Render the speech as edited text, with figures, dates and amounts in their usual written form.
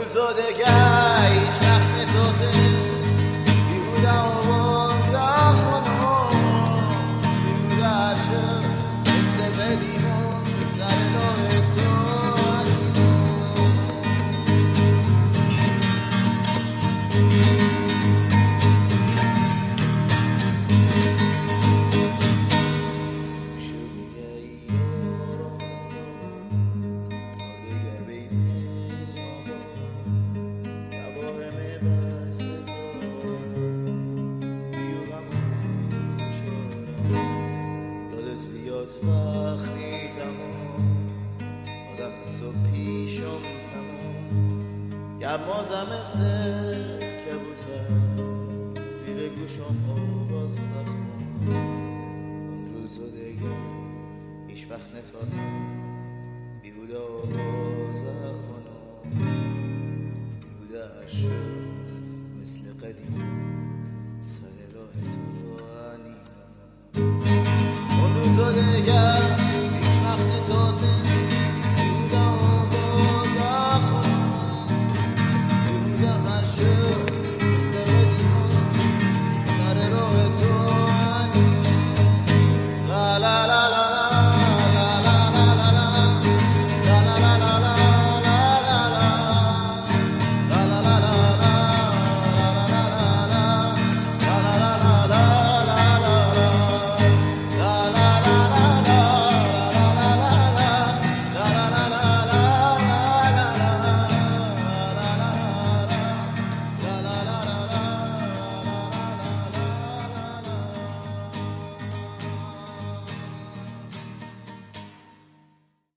روزا دگر هیچ وقت نتاته بیهوده آواز خانم بیهوده هرچه مثل قدیمون سر راه تو وقتی تمام آدم صبح پیشم تمام گمازم مثل کبوتر زیر گوشم آواز سخن اون روزو دیگه هیچ وقت نتاتم بیهوده آواز خانم بیهوده عشق